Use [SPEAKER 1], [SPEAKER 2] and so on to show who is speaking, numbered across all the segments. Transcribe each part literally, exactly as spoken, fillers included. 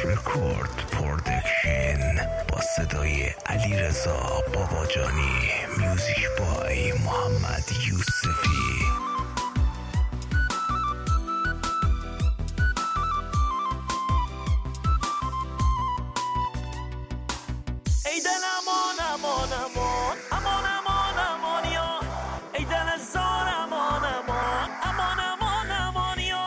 [SPEAKER 1] رکورد پرودکشن با صدای علیرضا باباجانی، میوزیک بای محمد یوسفی.
[SPEAKER 2] ای دل امان امان امان امان امان امان یا ای دل زار امان امان امان امان امان یا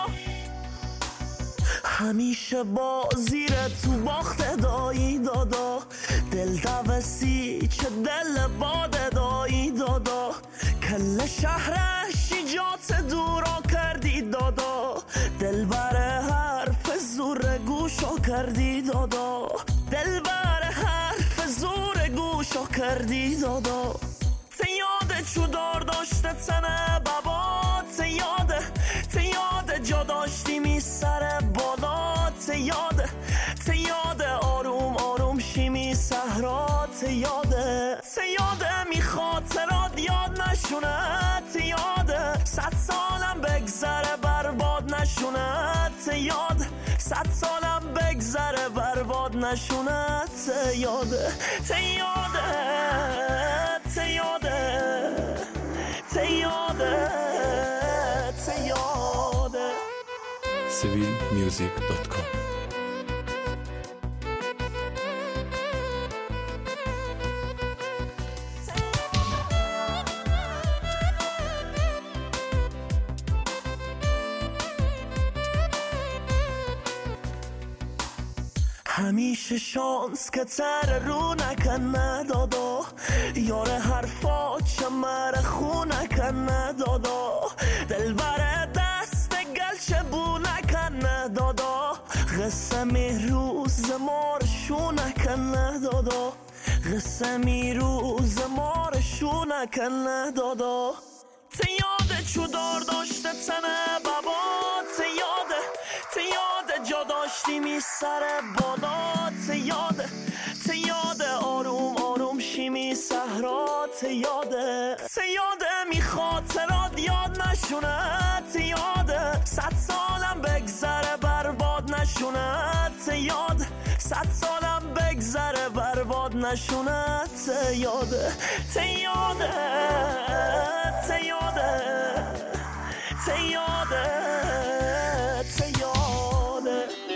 [SPEAKER 2] همیشه با زیر تو باخت دایی دادا، دل دوستی چه دل باد دایی دادا، کل شهرش ایجات دورا کردی دادا، دل بر حرف زور گوشا کردی دادا، دل بر حرف زور گوشا کردی دادا. ته یاد چو دار داشته تنه بابا، ته یاد ته یاد جا داشتی می سر بالا، ته یاد ته یاد آروم آروم شیمی صحرا، ته یاد ته یاد می خاطرات یاد نشونه، ته یاد صد سالم بگذره برباد نشونه، ته یاد صد سالم بگذره برباد نشونه، ته یاد ته یاد ته یاد ته یاد ته یاد
[SPEAKER 3] سیویل میوزیک دات کام.
[SPEAKER 2] همیشه شانس که تر رو نکن ندادا، یار حرفا چه مر خون نکن ندادا، دل بر دست گل چه بو نکن ندادا، قصه می روز مارشو نکن ندادا، قصه می روز مارشو نکن ندادا. ته یاد چو دار داشته تنه بابا، ته یاد ته یاد جا داشتی می سر بالا، ته یاد ته یاد آروم آروم شیمی صحرا، ته یاد ته یاد می خاطرات یاد نشونه، ته یاد صد سالم بگذره برباد نشونه، ته یاد صد سالم بگذره برباد نشونه، ته یاد ته یاد ته یاد ته یاد ته یاد.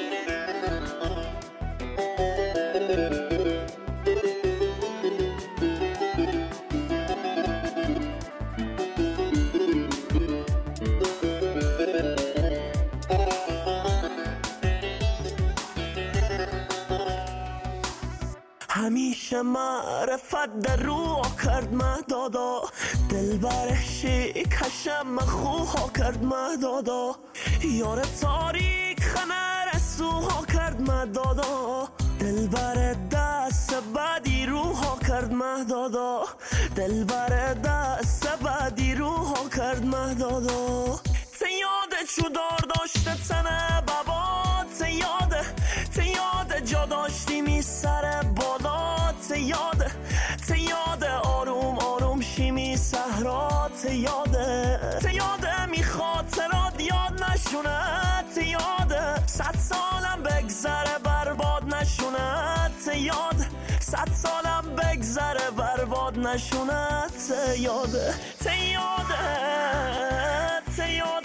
[SPEAKER 2] همیشه معرفت در رو کرد مدادا، دل برشی کشم خوها کرد مدادا، یار تاریک خنر سوها کرد مدادا، دل بر دست بدی روها کرد مدادا، دل بر دست بدی روها کرد مدادا. ته یاد چو دار داشته تنه بابا، ته یاد ته یاد جا داشتی می سر بالا، ته یاد ته یاد آروم آروم شیمی صحرا، ته یاد ته یاد می خاطرات یاد نشونه، ته یاد صد سالم بگذره برباد نشونه، ته یاد صد سالم بگذره برباد نشونه، ته یاد ته یاد ته یاد